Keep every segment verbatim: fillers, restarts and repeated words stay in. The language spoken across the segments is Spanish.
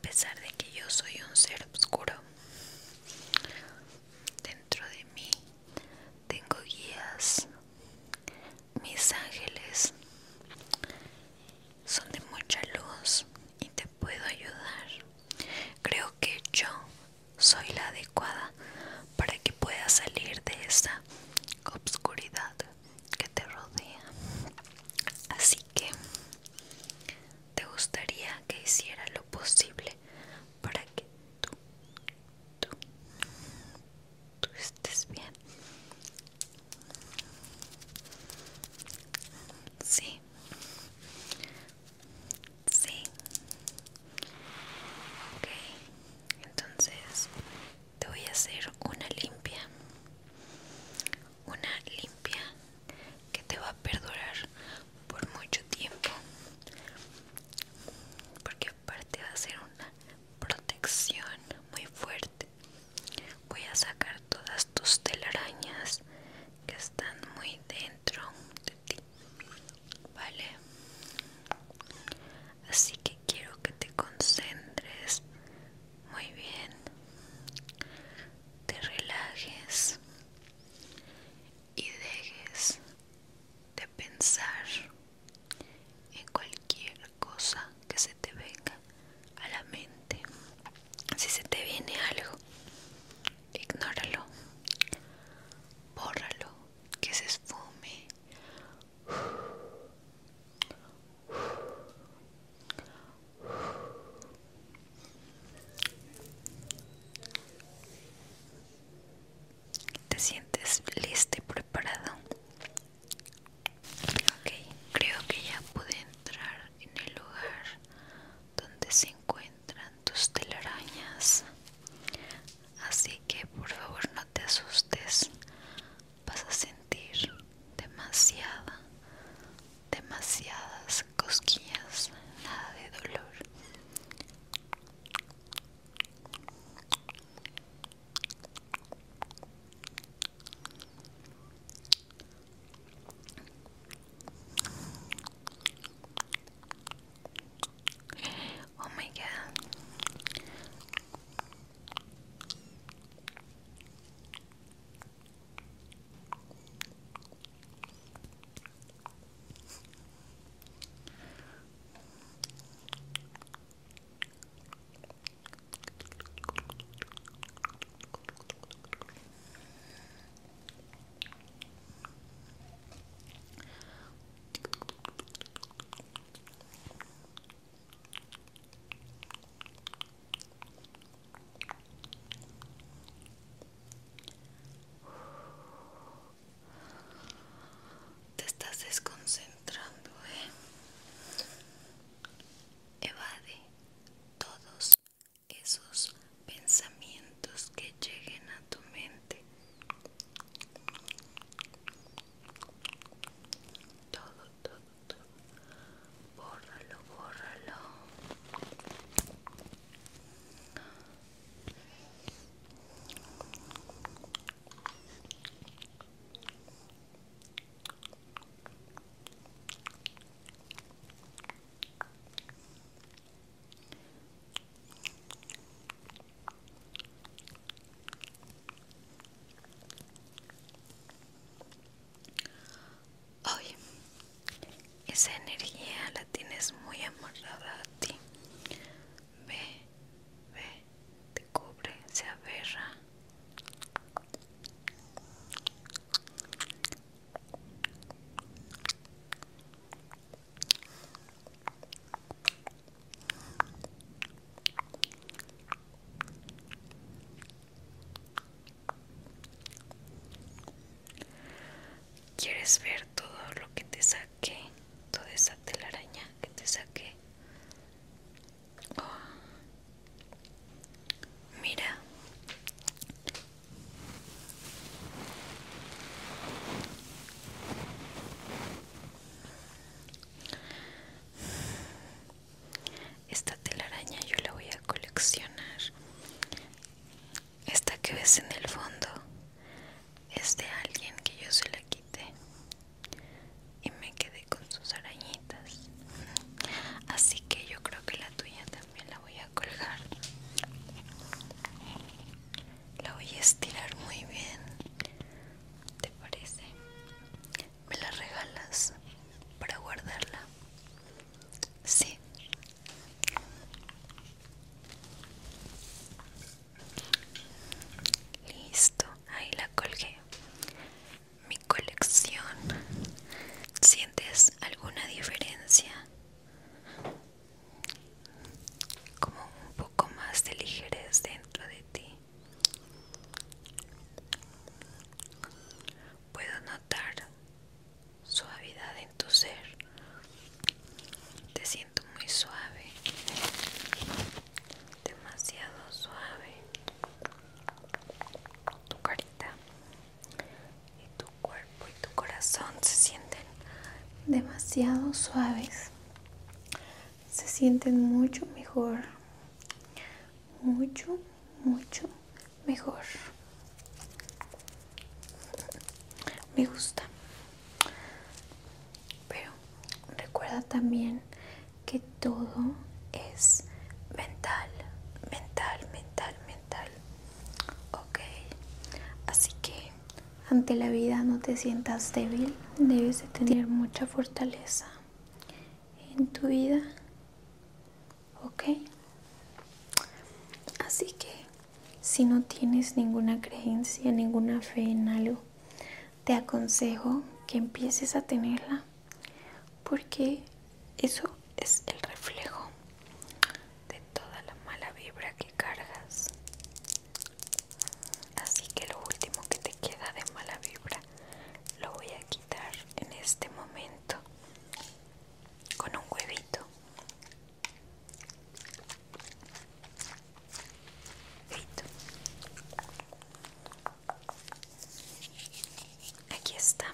pesar de que yo soy un ser oscuro, dentro de mí tengo guías. Mis ángeles son de mucha luz y te puedo ayudar. Creo que yo soy la adecuada para que puedas salir de esa obscuridad que te rodea. Así que te gustaría que hiciera lo posible para que tú, tú, tú estés bien. Sí, sí. Ok, entonces te voy a hacer una limpia. Una limpia que te va a perdurar por mucho tiempo, porque aparte va a ser una protección muy fuerte. Voy a sacar todas tus telarañas que están muy dentro de ti, ¿vale? Así que quiero que te concentres muy bien, te relajes y dejes de pensar en cualquier cosa que se te venga a la mente. Si se te viene algo, ignóralo, bórralo, que se esfume. ¿Te sientes listo y preparado? Ok, creo que ya pude entrar en el lugar donde se encuentran tus telarañas. Así que por favor no te asustes. Vas a sentir demasiada, demasiadas cosquillas, nada de dolor. Oh my god. Te estás desconcentrando, ¿eh? Evade todos esos pensamientos que lleguen a tu mente. Todo, todo, todo. Bórralo, bórralo. Oye, esa energía la tienes muy amarrada a ti. Ve, ve, te cubre, se aferra. ¿Quieres ver todo lo que te saqué? Toda esa telaraña que te saqué. Oh, mira. Esta telaraña yo la voy a coleccionar. Esta que ves en el fondo es de alguien que yo se la quité y me quedé con sus arañitas. Así que yo creo que la tuya también la voy a colgar. demasiado suaves. Se sienten mucho mejor. Mucho, mucho mejor. Me gusta. Pero recuerda también que todo es mental, mental, mental, mental. Ok. Así que ante la vida no te sientas débil. Debes de tener mucha fortaleza en tu vida. Ok. Así que si no tienes ninguna creencia, ninguna fe en algo, te aconsejo que empieces a tenerla, porque eso es el reflejo de toda la mala vibra que cargas. Así que lo último que te queda de mala vibra lo voy a quitar en este momento con un huevito. Huevito. Aquí está.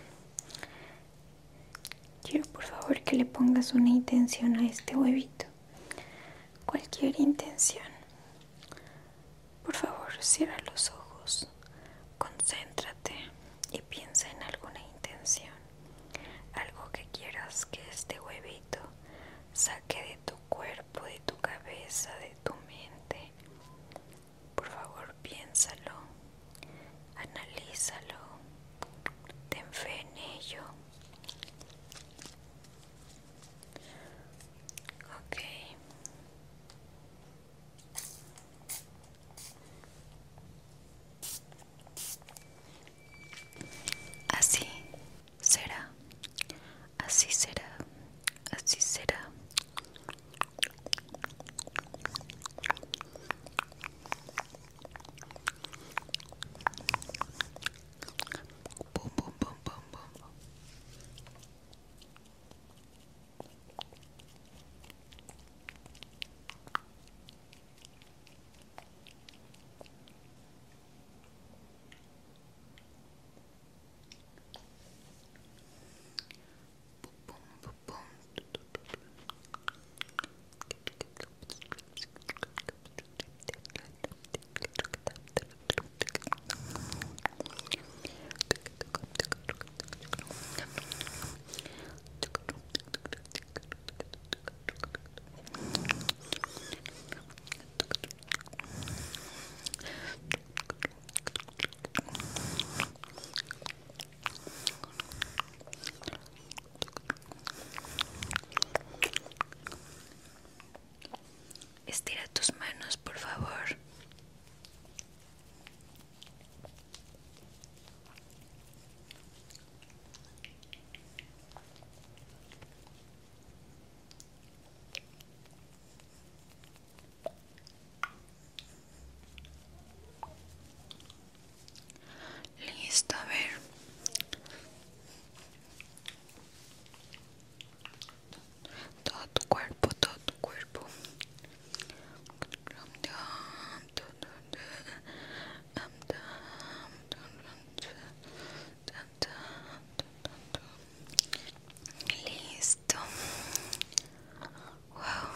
Quiero por favor que le pongas una intención a este huevito. Cualquier intención. Por favor, cierra los ojos. Concéntrate y piensa en alguna intención. Algo que quieras que este huevito saque de tu cuerpo, de tu cabeza, de tu mente. Por favor, piénsalo. Analízalo. Ten fe en ello. Ok. Así será. Así será. Así será. Bum, bum, bum, bum, bum. Estira tus manos, por favor. Listo, a ver. Todo tu cuerpo, todo tu cuerpo. Listo. Wow.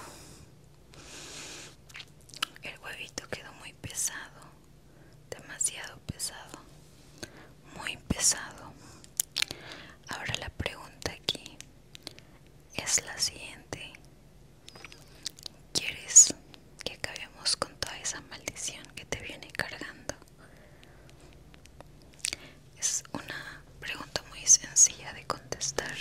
El huevito quedó muy pesado. Demasiado pesado. Muy pesado. Ahora la pregunta aquí es la siguiente. ¿Quieres que acabemos con toda esa maldición que te viene cargando? Es una pregunta muy sencilla de contestar.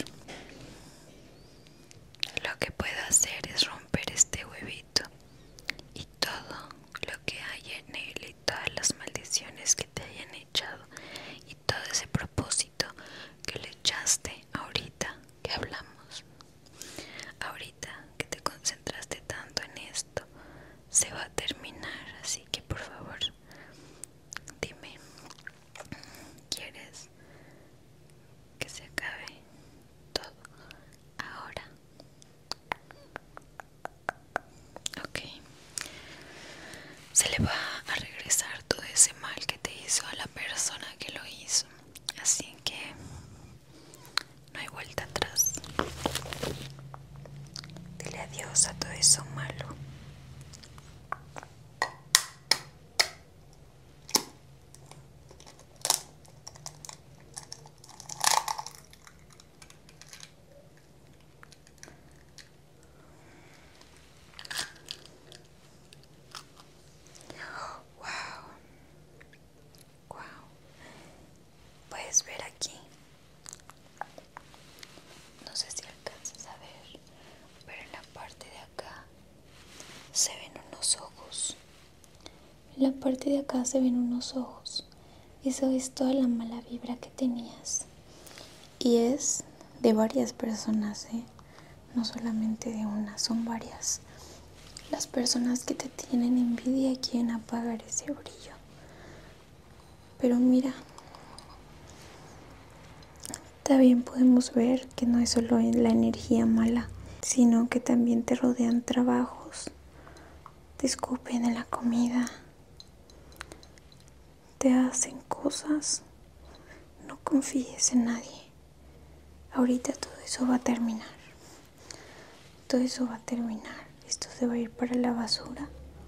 Lo que puedo hacer es romper este huevito y todo lo que hay en él y todas las maldiciones que te hayan echado y todo ese propósito que le echaste ahorita que hablamos. Ahorita que te concentraste tanto en esto, se va a terminar, así que por favor, dime, ¿quieres que se acabe todo ahora? Ok. Se le va a regresar todo ese mal que te hizo a la persona que lo hizo, así que no hay vuelta atrás. adiós a todo eso malo. Wow, wow. Puedes ver aquí. No sé si alcanzas a ver, pero en la parte de acá se ven unos ojos. En la parte de acá se ven unos ojos. Eso es toda la mala vibra que tenías. Y es de varias personas, ¿eh? No solamente de una, son varias. Las personas que te tienen envidia quieren apagar ese brillo. Pero mira, también podemos ver que no es solo la energía mala, sino que también te rodean trabajos, te escupen en la comida, te hacen cosas. No confíes en nadie. Ahorita todo eso va a terminar. Todo eso va a terminar. Esto se va a ir para la basura.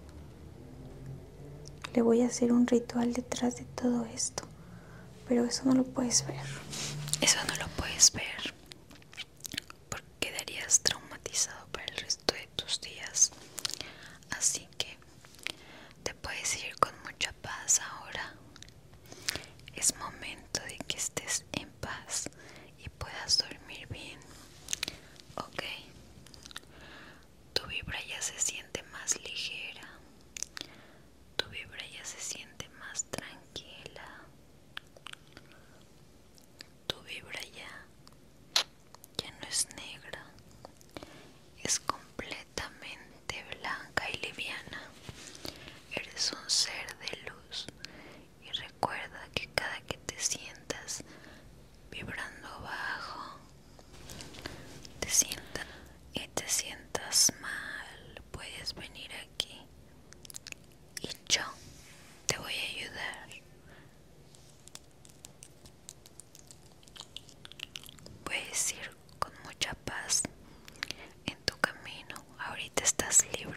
Le voy a hacer un ritual detrás de todo esto, pero eso no lo puedes ver. Eso no lo puedes ver porque quedarías traumatizado para el resto de tus días. Así que te puedes ir con mucha paz ahora. Es momento de que estés en paz y puedas dormir bien. Ok, tu vibra ya se siente más ligera. Tu vibra ya se siente más tranquila. Tu vibra ya, ya no es negra, es completamente blanca y liviana. Eres un ser de luz y recuerda que cada que te sientas vibrando bajo, te sientas y te sientas mal, puedes venir aquí y yo te voy a ayudar. Puedes ir con mucha paz en tu camino. Ahorita estás libre.